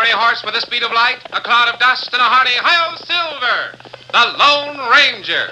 fiery horse with the speed of light, a cloud of dust, and a hearty hi-yo Silver, the Lone Ranger.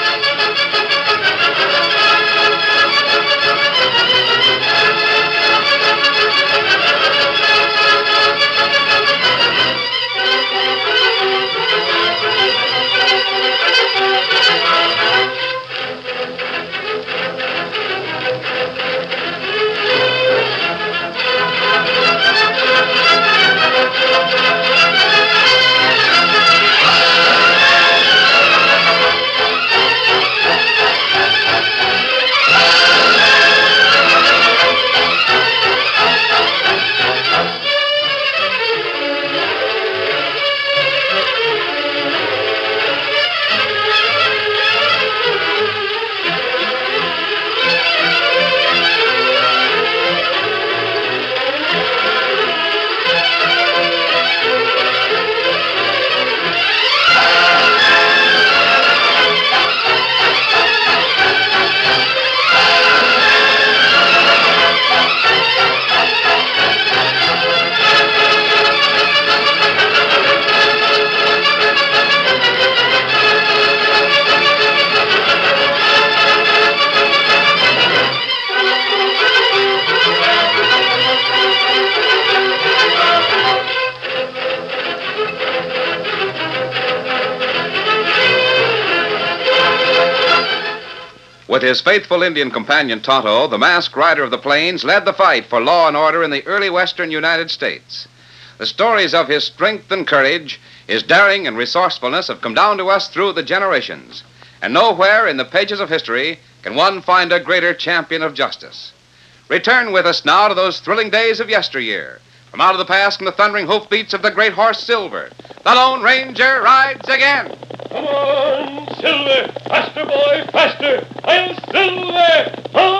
With his faithful Indian companion Tonto, the masked rider of the plains led the fight for law and order in the early western United States. The stories of his strength and courage, his daring and resourcefulness have come down to us through the generations. And nowhere in the pages of history can one find a greater champion of justice. Return with us now to those thrilling days of yesteryear. From out of the past come the thundering hoofbeats of the great horse Silver. The Lone Ranger rides again. Come on, Silver! Faster, boy, faster! I'm Silver!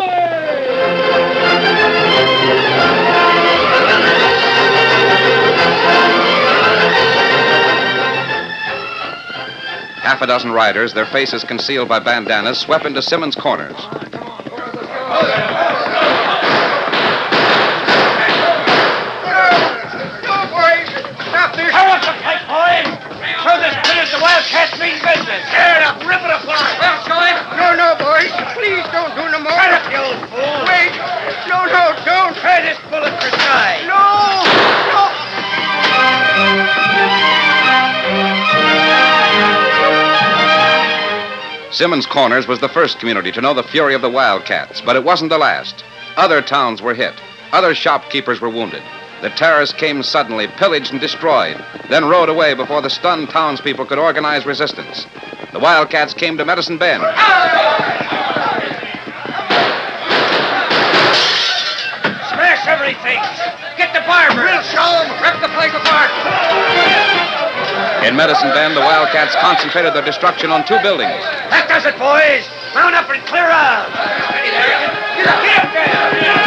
Hi! Half a dozen riders, their faces concealed by bandanas, swept into Simmons' Corners. Wildcats mean business. Tear it up, rip it apart. Well, going? No, boys. Please don't do no more. Shut up, you old fool. Wait. No, don't. Try this bullet for size. No. Simmons' Corners was the first community to know the fury of the Wildcats, but it wasn't the last. Other towns were hit. Other shopkeepers were wounded. The terrorists came suddenly, pillaged and destroyed, then rode away before the stunned townspeople could organize resistance. The Wildcats came to Medicine Bend. Smash everything. Get the barber. We'll show them. Rip the place apart. In Medicine Bend, the Wildcats concentrated their destruction on 2 buildings. That does it, boys. Mount up and clear out. Get up there.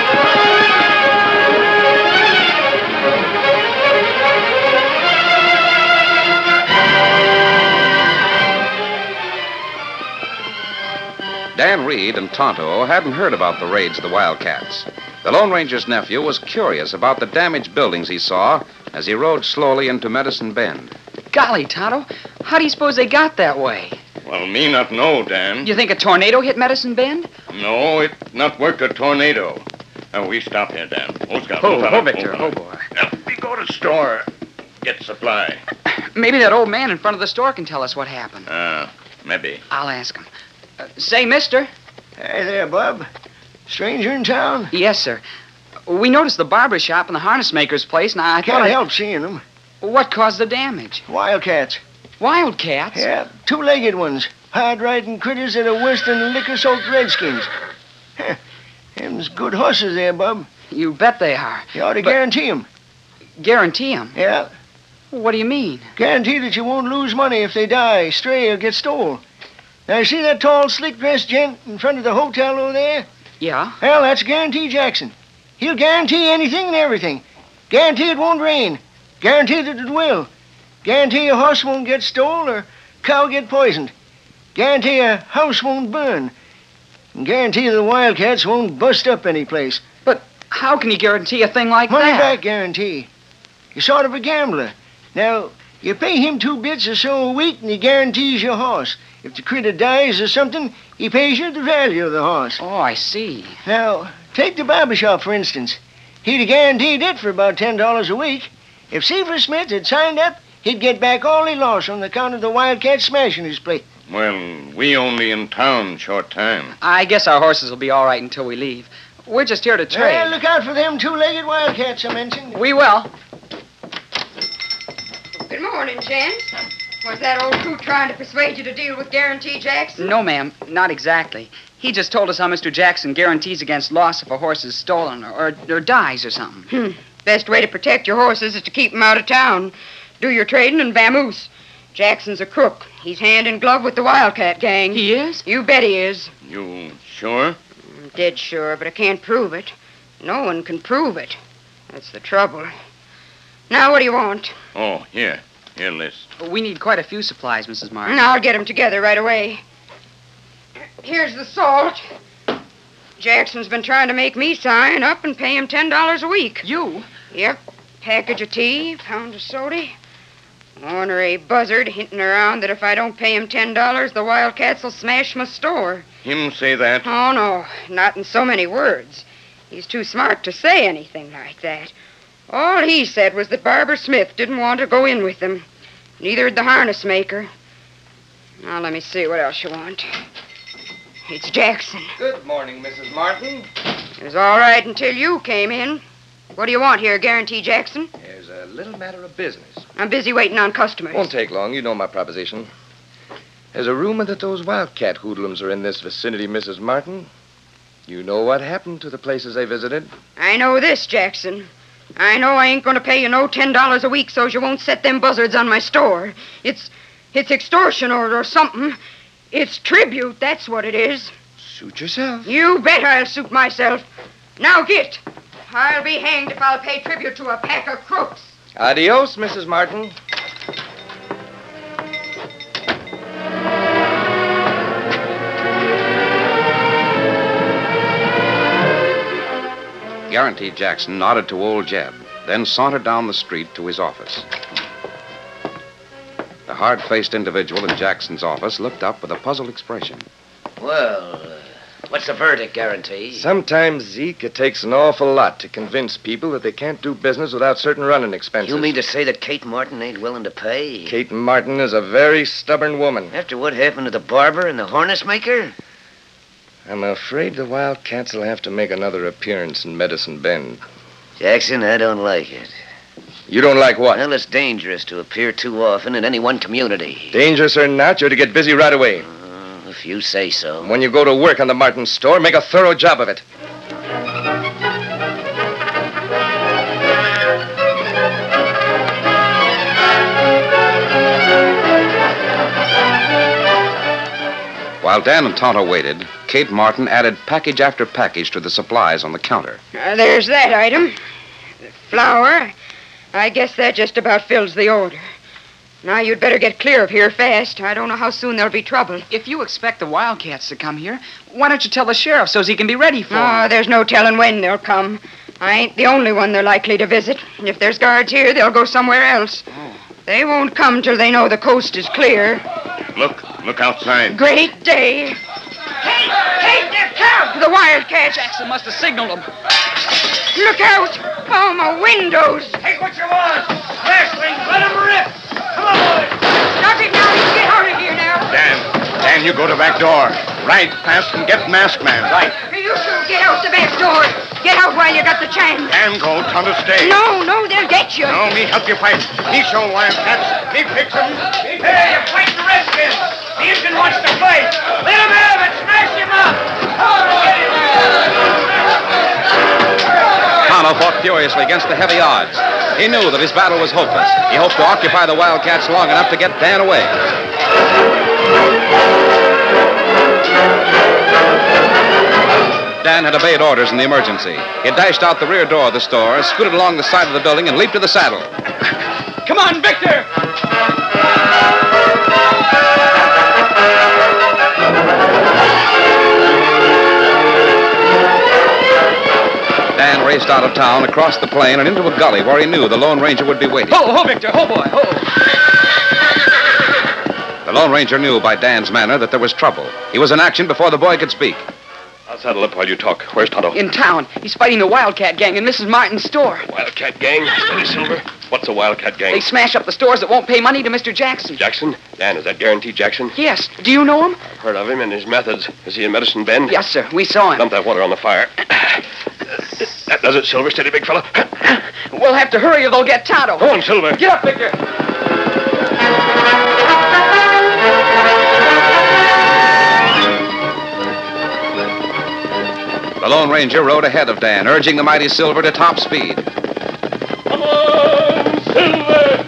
Dan Reed and Tonto hadn't heard about the raids of the Wildcats. The Lone Ranger's nephew was curious about the damaged buildings he saw as he rode slowly into Medicine Bend. Golly, Tonto, how do you suppose they got that way? Well, me not know, Dan. You think a tornado hit Medicine Bend? No, it not work a tornado. Now, we stop here, Dan. Oh, Victor, oh, boy. Now, we go to store, get supply. Maybe that old man in front of the store can tell us what happened. Maybe. I'll ask him. Say, mister. Hey there, Bub. Stranger in town? Yes, sir. We noticed the barber shop and the harness maker's place, and I thought Can't help seeing them. What caused the damage? Wildcats. Wildcats? Yeah, 2-legged ones. Hard-riding critters that are worse than liquor-soaked redskins. Them's good horses there, Bub. You bet they are. You ought to guarantee 'em. Guarantee them? Yeah. What do you mean? Guarantee that you won't lose money if they die, stray, or get stole. Now, you see that tall, slick-dressed gent in front of the hotel over there? Yeah? Well, that's Guarantee Jackson. He'll guarantee anything and everything. Guarantee it won't rain. Guarantee that it will. Guarantee a horse won't get stole or cow get poisoned. Guarantee a house won't burn. And guarantee the Wildcats won't bust up any place. But how can you guarantee a thing like Money that? back guarantee. He's sort of a gambler. Now, you pay him 2 bits or so a week, and he guarantees your horse. If the critter dies or something, he pays you the value of the horse. Oh, I see. Now, take the barber shop, for instance. He'd have guaranteed it for about $10 a week. If Seaver Smith had signed up, he'd get back all he lost on account of the Wildcat smashing his place. Well, we only in town short time. I guess our horses will be all right until we leave. We're just here to trade. Well, look out for them 2-legged Wildcats I mentioned. We will. Good morning, gents. Was that old coot trying to persuade you to deal with Guarantee Jackson? No, ma'am, not exactly. He just told us how Mr. Jackson guarantees against loss if a horse is stolen or dies or something. Best way to protect your horses is to keep 'em out of town. Do your trading and vamoose. Jackson's a crook. He's hand in glove with the Wildcat gang. He is? You bet he is. You sure? I'm dead sure, but I can't prove it. No one can prove it. That's the trouble. Now, what do you want? Oh, here. Here, list. We need quite a few supplies, Mrs. Martin. I'll get 'em together right away. Here's the salt. Jackson's been trying to make me sign up and pay him $10 a week. You? Yep. Package of tea, pound of soda. Ornery buzzard hinting around that if I don't pay him $10, the Wildcats will smash my store. Him say that? Oh, no. Not in so many words. He's too smart to say anything like that. All he said was that Barbara Smith didn't want to go in with them. Neither'd the harness maker. Now, let me see what else you want. It's Jackson. Good morning, Mrs. Martin. It was all right until you came in. What do you want here, Guarantee Jackson? There's a little matter of business. I'm busy waiting on customers. Won't take long. You know my proposition. There's a rumor that those Wildcat hoodlums are in this vicinity, Mrs. Martin. You know what happened to the places they visited? I know this, Jackson. I know I ain't going to pay you no $10 a week so's you won't set them buzzards on my store. It's extortion or something. It's tribute, that's what it is. Suit yourself. You bet I'll suit myself. Now get. I'll be hanged if I'll pay tribute to a pack of crooks. Adios, Mrs. Martin. Guarantee Jackson nodded to old Jeb, then sauntered down the street to his office. The hard-faced individual in Jackson's office looked up with a puzzled expression. Well, what's the verdict, Guarantee? Sometimes, Zeke, it takes an awful lot to convince people that they can't do business without certain running expenses. You mean to say that Kate Martin ain't willing to pay? Kate Martin is a very stubborn woman. After what happened to the barber and the harness maker? I'm afraid the Wildcats will have to make another appearance in Medicine Bend. Jackson, I don't like it. You don't like what? Well, it's dangerous to appear too often in any one community. Dangerous or not, you're to get busy right away. If you say so. When you go to work on the Martin store, make a thorough job of it. While Dan and Tonto waited, Kate Martin added package after package to the supplies on the counter. There's that item. The flour. I guess that just about fills the order. Now you'd better get clear of here fast. I don't know how soon there'll be trouble. If you expect the Wildcats to come here, why don't you tell the sheriff so's he can be ready for 'em? There's no telling when they'll come. I ain't the only one they're likely to visit. If there's guards here, they'll go somewhere else. They won't come till they know the coast is clear. Look outside. Great day. Hey, they've come! The Wildcats. Jackson must have signaled them. Look out! Oh, my windows! Take what you want. Flashling, let them rip. Come on, boys. Stop it now. You get out of here now. Dan, you go to back door. Right, fast and get masked man. Right. You two get out the back door. Get out while you got the chance. Dan go, Tonto stay. No, they'll get you. No, me help you fight. Me show Wildcats. Me fix them. Hey, you're fighting the Redskins. The Indian wants to fight. Let him have it. Smash him up. Come on, get him. Tonto fought furiously against the heavy odds. He knew that his battle was hopeless. He hoped to occupy the Wildcats long enough to get Dan away. Dan had obeyed orders in the emergency. He dashed out the rear door of the store, scooted along the side of the building, and leaped to the saddle. Come on, Victor! Dan Dan raced out of town, across the plain, and into a gully where he knew the Lone Ranger would be waiting. Ho, Victor. Ho, boy. Ho. The Lone Ranger knew by Dan's manner that there was trouble. He was in action before the boy could speak. I'll saddle up while you talk. Where's Tonto? In town. He's fighting the Wildcat gang in Mrs. Martin's store. Wildcat gang? Steady, Silver. What's a Wildcat gang? They smash up the stores that won't pay money to Mr. Jackson. Jackson? Dan, is that Guaranteed Jackson? Yes. Do you know him? I've heard of him and his methods. Is he in Medicine Bend? Yes, sir. We saw him. Dump that water on the fire. That does it, Silver. Steady, big fella. We'll have to hurry or they'll get Tonto. Go on, Silver. Get up, Victor. The Lone Ranger rode ahead of Dan, urging the mighty Silver to top speed. Come on, Silver!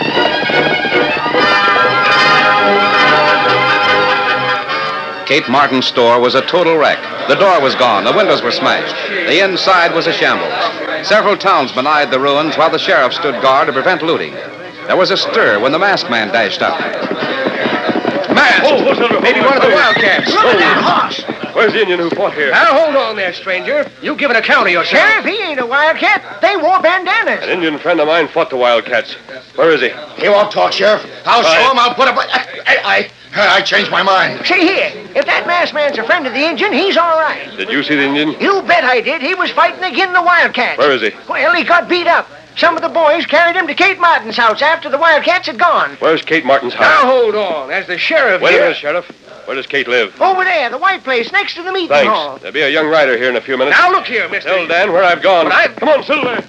Kate Martin's store was a total wreck. The door was gone. The windows were smashed. The inside was a shambles. Several townsmen eyed the ruins while the sheriff stood guard to prevent looting. There was a stir when the masked man dashed up. Man! Oh, Silver! Maybe one of the Wildcats. Look at that horse. Where's the Indian who fought here? Now, hold on there, stranger. You give an account of yourself. Sheriff, he ain't a Wildcat. They wore bandanas. An Indian friend of mine fought the Wildcats. Where is he? He won't talk, Sheriff. I'll Right. show him. I'll put up. I changed my mind. See here, if that masked man's a friend of the Indian, he's all right. Did you see the Indian? You bet I did. He was fighting again the Wildcats. Where is he? Well, he got beat up. Some of the boys carried him to Kate Martin's house after the Wildcats had gone. Where's Kate Martin's Now, house? hold on. As the sheriff Wait a here... minute, Sheriff. Where does Kate live? Over there, the white place next to the meeting hall. Thanks. There'll be a young rider here in a few minutes. Now, look here, mister. Tell Dan where I've gone. But Come on, Silver.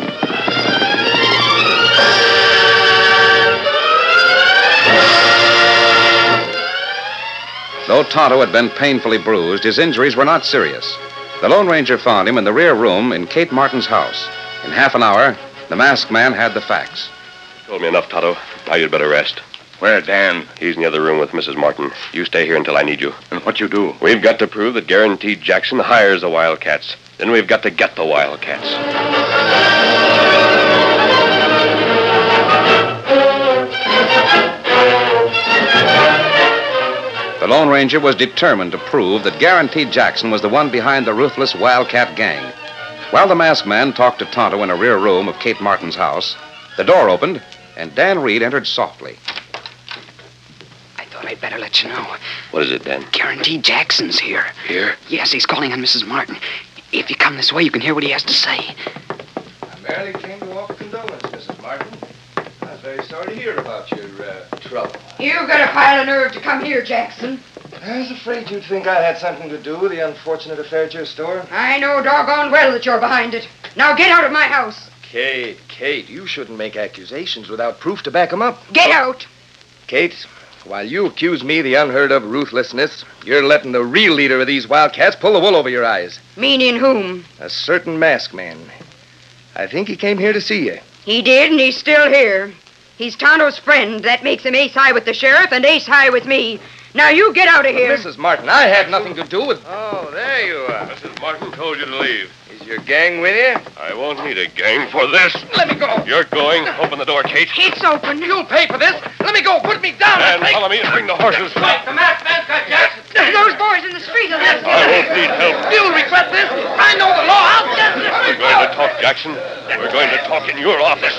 Though Tonto had been painfully bruised, his injuries were not serious. The Lone Ranger found him in the rear room in Kate Martin's house. In half an hour, the masked man had the facts. Told me enough, Tonto. Now you'd better rest. Where, Dan? He's in the other room with Mrs. Martin. You stay here until I need you. And what you do? We've got to prove that Guaranteed Jackson hires the Wildcats. Then we've got to get the Wildcats. The Lone Ranger was determined to prove that Guaranteed Jackson was the one behind the ruthless Wildcat gang. While the masked man talked to Tonto in a rear room of Kate Martin's house, the door opened, and Dan Reed entered softly. I thought I'd better let you know. What is it, Dan? Guaranteed Jackson's here. Here? Yes, he's calling on Mrs. Martin. If you come this way, you can hear what he has to say. I merely came to offer condolence, Mrs. Martin. I'm very sorry to hear about your trouble. You've got a pile of nerve to come here, Jackson. I was afraid you'd think I had something to do with the unfortunate affair at your store. I know doggone well that you're behind it. Now get out of my house. Kate, you shouldn't make accusations without proof to back them up. Get out. Kate, while you accuse me of the unheard of ruthlessness, you're letting the real leader of these Wildcats pull the wool over your eyes. Meaning whom? A certain masked man. I think he came here to see you. He did, and he's still here. He's Tonto's friend. That makes him ace high with the sheriff and ace high with me. Now you get out of here. Mrs. Martin, I had nothing to do with... Oh, there you are. Mrs. Martin told you to leave. Is your gang with you? I won't need a gang for this. Let me go. You're going. Open the door, Kate. It's open. You'll pay for this. Let me go. Put me down. Dan, follow me and bring the horses. The masked man's got Jackson. Those boys in the street will have I won't need help. You'll regret this. I know the law. I'll get you. We're going to talk, Jackson. We're going to talk in your office.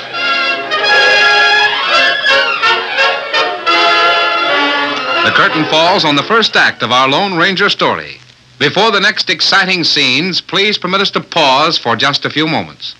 The curtain falls on the first act of our Lone Ranger story. Before the next exciting scenes, please permit us to pause for just a few moments.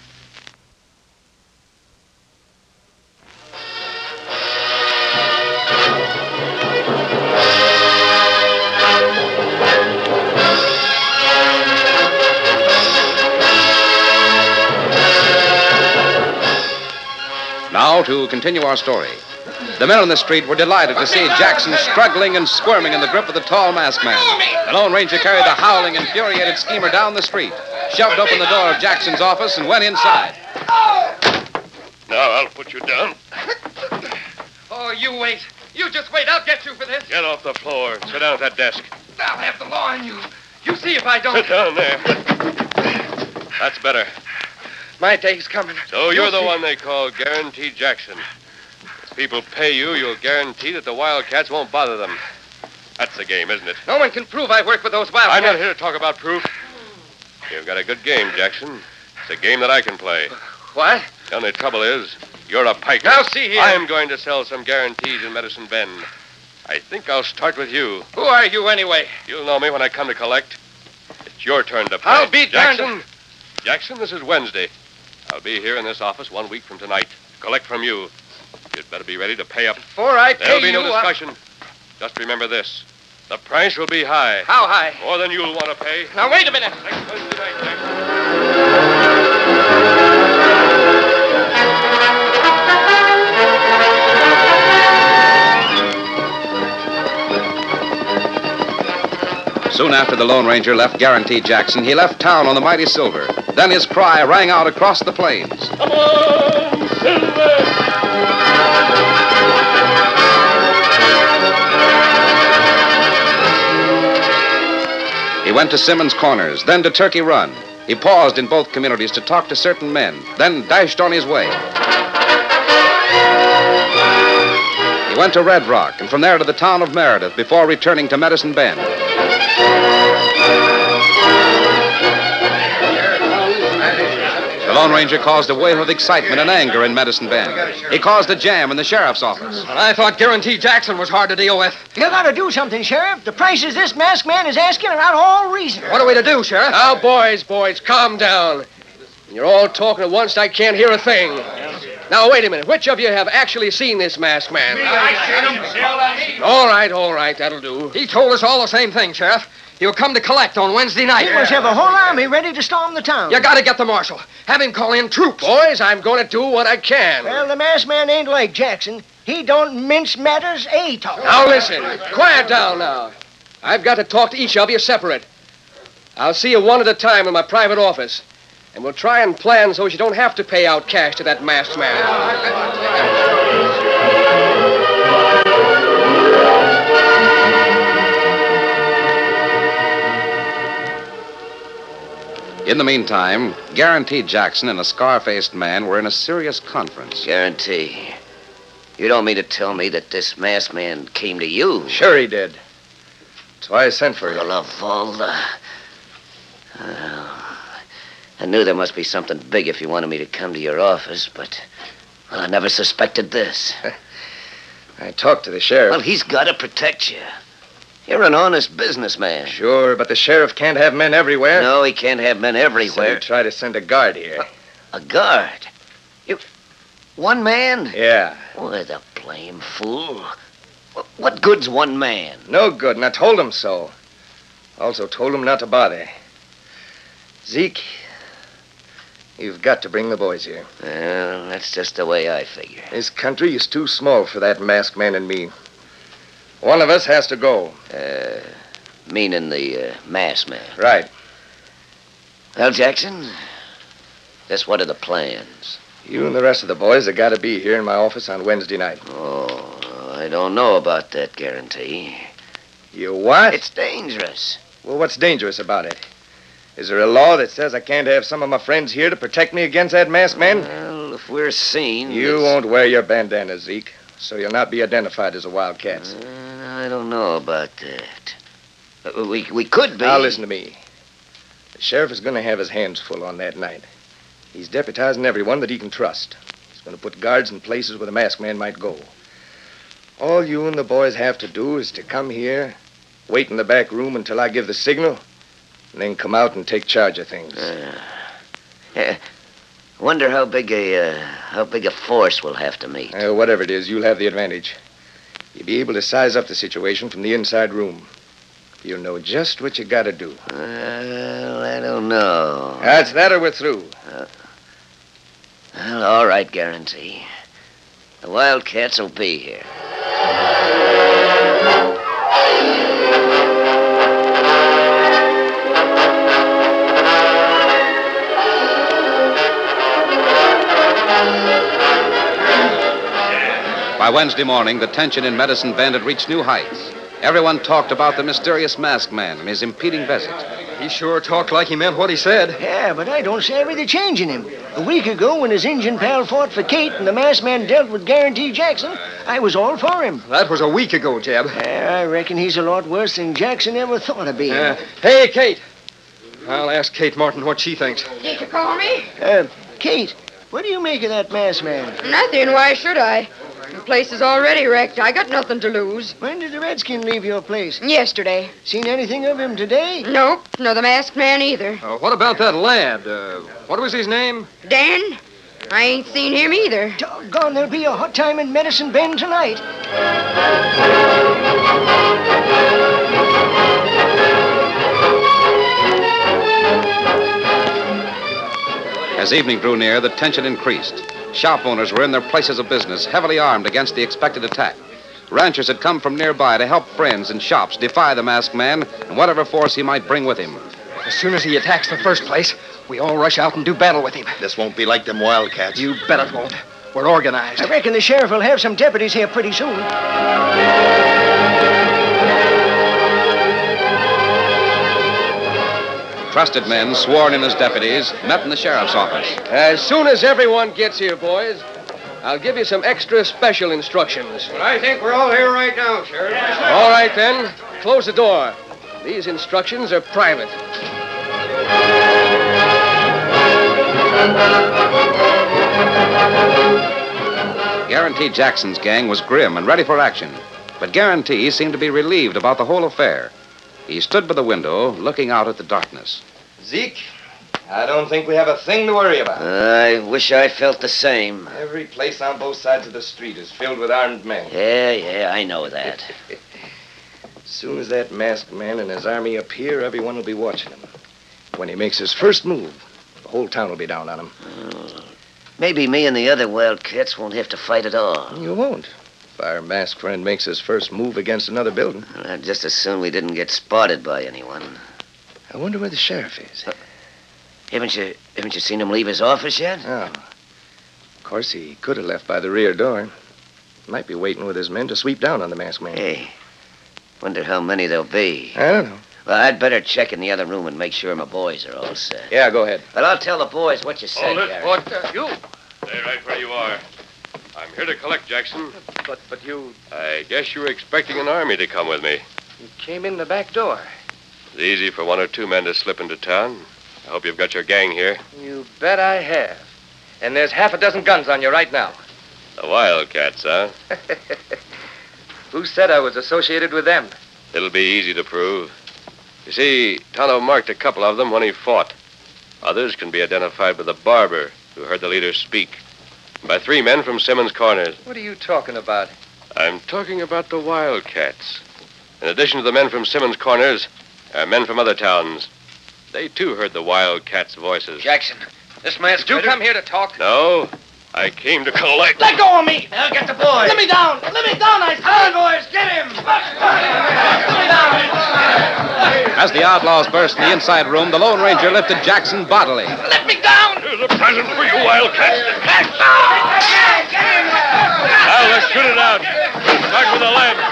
Now, to continue our story. The men on the street were delighted to see Jackson struggling and squirming in the grip of the tall masked man. The Lone Ranger carried the howling, infuriated schemer down the street, shoved open the door of Jackson's office, and went inside. Now I'll put you down. Oh, you wait. You just wait. I'll get you for this. Get off the floor. Sit down at that desk. I'll have the law on you. You see if I don't. Sit down there. That's better. My day's coming. So you're the one they call Guaranteed Jackson. If people pay you, you'll guarantee that the Wildcats won't bother them. That's the game, isn't it? No one can prove I work with those Wildcats. I'm not here to talk about proof. You've got a good game, Jackson. It's a game that I can play. What? The only trouble is, you're a piker. Now, see here. I'm going to sell some guarantees in Medicine Bend. I think I'll start with you. Who are you, anyway? You'll know me when I come to collect. It's your turn to play. I'll be darned. Jackson. Jackson, this is Wednesday. I'll be here in this office 1 week from tonight to collect from you. You'd better be ready to pay up. Before I pay There'll be no you, discussion. Just remember this. The price will be high. How high? More than you'll want to pay. Now, wait a minute. Next Wednesday night, Jackson. Soon after the Lone Ranger left Guarantee Jackson, he left town on the mighty Silver. Then his cry rang out across the plains. Come on, Silver! He went to Simmons Corners, then to Turkey Run. He paused in both communities to talk to certain men, then dashed on his way. He went to Red Rock, and from there to the town of Meredith before returning to Medicine Bend. The Lone Ranger caused a wave of excitement and anger in Medicine Bend. He caused a jam in the sheriff's office. I thought Guarantee Jackson was hard to deal with. You gotta do something, Sheriff. The prices this masked man is asking are not all reasonable. What are we to do, Sheriff? Now, boys, calm down. You're all talking at once, and I can't hear a thing. Now, wait a minute. Which of you have actually seen this masked man? All right, that'll do. He told us all the same thing, Sheriff. He'll come to collect on Wednesday night. He must have a whole army ready to storm the town. You gotta get the marshal. Have him call in troops. Boys, I'm going to do what I can. Well, the masked man ain't like Jackson. He don't mince matters, talk. Now, listen. Quiet down now. I've got to talk to each of you separate. I'll see you one at a time in my private office. And we'll try and plan so you don't have to pay out cash to that masked man. In the meantime, Guarantee Jackson and a scar-faced man were in a serious conference. Guarantee. You don't mean to tell me that this masked man came to you? Sure he did. That's why I sent for you. Lavalda. I knew there must be something big if you wanted me to come to your office, but well, I never suspected this. I talked to the sheriff. Well, he's got to protect you. You're an honest businessman. Sure, but the sheriff can't have men everywhere. No, he can't have men everywhere. So he tried to send a guard here. A guard? One man? Yeah. Why, the blame fool. What good's one man? No good, and I told him so. Also told him not to bother. Zeke, you've got to bring the boys here. Well, that's just the way I figure. This country is too small for that masked man and me. One of us has to go. Meaning the masked man? Right. Well, Jackson, just what are the plans? You and the rest of the boys have got to be here in my office on Wednesday night. Oh, I don't know about that, Guarantee. You what? It's dangerous. Well, what's dangerous about it? Is there a law that says I can't have some of my friends here to protect me against that masked man? Well, if we're seen... You won't wear your bandana, Zeke, so you'll not be identified as a Wildcat. I don't know about that. We could be. Now, listen to me. The sheriff is going to have his hands full on that night. He's deputizing everyone that he can trust. He's going to put guards in places where the masked man might go. All you and the boys have to do is to come here, wait in the back room until I give the signal, and then come out and take charge of things. Wonder how big a force we'll have to meet. Whatever it is, you'll have the advantage. You'll be able to size up the situation from the inside room. You'll know just what you got to do. Well, I don't know. That's that or we're through. Well, all right, Guarantee. The Wildcats will be here. By Wednesday morning, the tension in Medicine Bend had reached new heights. Everyone talked about the mysterious masked man and his impeding visit. He sure talked like he meant what he said. Yeah, but I don't savvy the change in him. A week ago, when his Injun pal fought for Kate and the masked man dealt with Guarantee Jackson, I was all for him. That was a week ago, Jeb. Yeah, I reckon he's a lot worse than Jackson ever thought of being. Hey, Kate. I'll ask Kate Martin what she thinks. Did you call me? Kate, what do you make of that masked man? Nothing. Why should I? The place is already wrecked. I got nothing to lose. When did the redskin leave your place? Yesterday. Seen anything of him today? Nope. Nor the masked man either. What about that lad? What was his name? Dan? I ain't seen him either. Doggone, there'll be a hot time in Medicine Bend tonight. As evening drew near, the tension increased. Shop owners were in their places of business, heavily armed against the expected attack. Ranchers had come from nearby to help friends and shops defy the masked man and whatever force he might bring with him. As soon as he attacks the first place, we all rush out and do battle with him. This won't be like them wildcats. You bet it won't. We're organized. I reckon the sheriff will have some deputies here pretty soon. Trusted men, sworn in as deputies, met in the sheriff's office. As soon as everyone gets here, boys, I'll give you some extra special instructions. But I think we're all here right now, Sheriff. All right, then. Close the door. These instructions are private. Guarantee Jackson's gang was grim and ready for action, but Guarantee seemed to be relieved about the whole affair. He stood by the window, looking out at the darkness. Zeke, I don't think we have a thing to worry about. I wish I felt the same. Every place on both sides of the street is filled with armed men. Yeah, I know that. As soon as that masked man and his army appear, everyone will be watching him. When he makes his first move, the whole town will be down on him. Maybe me and the other wildcats won't have to fight at all. You won't. If our masked friend makes his first move against another building. Just as soon we didn't get spotted by anyone. I wonder where the sheriff is. Haven't you seen him leave his office yet? No. Of course, he could have left by the rear door. Might be waiting with his men to sweep down on the masked man. Hey, wonder how many there'll be. I don't know. Well, I'd better check in the other room and make sure my boys are all set. Yeah, go ahead. Well, I'll tell the boys what you said, Gary. You? Stay right where you are. I'm here to collect, Jackson. But you... I guess you were expecting an army to come with me. You came in the back door. It's easy for one or two men to slip into town. I hope you've got your gang here. You bet I have. And there's half a dozen guns on you right now. The Wildcats, huh? Who said I was associated with them? It'll be easy to prove. You see, Tonto marked a couple of them when he fought. Others can be identified by the barber who heard the leader speak. And by three men from Simmons Corners. What are you talking about? I'm talking about the Wildcats. In addition to the men from Simmons Corners, there are men from other towns. They, too, heard the Wildcats' voices. Jackson, this man's... Did you come here to talk? No, I came to collect... Let go of me! I'll get the boy. Let me down! Let me down, I say! Come on, boys, get him! Let me down! As the outlaws burst in the inside room, the Lone Ranger lifted Jackson bodily. Let me down! Here's a present for you, Wildcats. Get him! Now, let's shoot it out. We'll start with the left.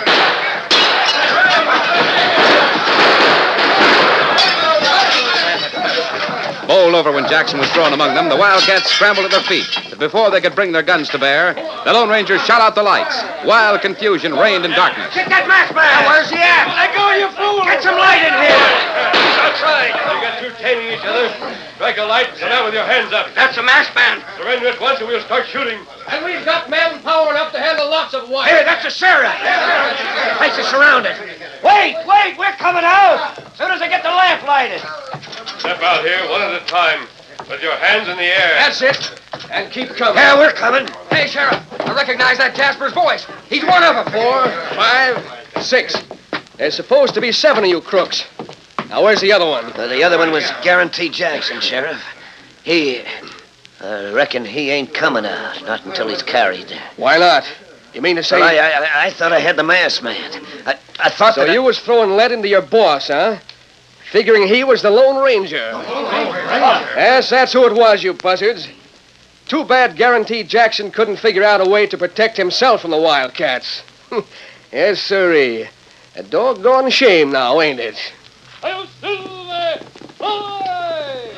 Bowled over when Jackson was thrown among them, the Wildcats scrambled to their feet. But before they could bring their guns to bear, the Lone Ranger shot out the lights. Wild confusion reigned in darkness. Get that masked man! Where's he at? Let go, you fool! Get some light in here! Outside. You got two tailing each other. Strike a light, come out with your hands up. That's a masked man. Surrender at once and we'll start shooting. And we've got manpower enough to handle lots of white. Here, that's a sheriff. Place is surrounded. Wait, we're coming out. As soon as I get the lamp lighted. Step out here one at a time with your hands in the air. That's it. And keep coming. Yeah, we're coming. Hey, Sheriff, I recognize that Jasper's voice. He's one of them. 4, 5, 6. There's supposed to be 7 of you crooks. Now, where's the other one? The other one was Guarantee Jackson, Sheriff. I reckon he ain't coming out, not until he's carried. Why not? You mean to say... Well, I thought I had the masked man. I thought so that... you was throwing lead into your boss, huh? Figuring he was the Lone Ranger. Yes, that's who it was, you buzzards. Too bad Guarantee Jackson couldn't figure out a way to protect himself from the Wildcats. Yes, sirree. A doggone shame now, ain't it? Hail Silver! Ahoy!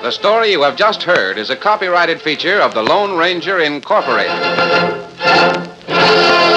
The story you have just heard is a copyrighted feature of the Lone Ranger Incorporated.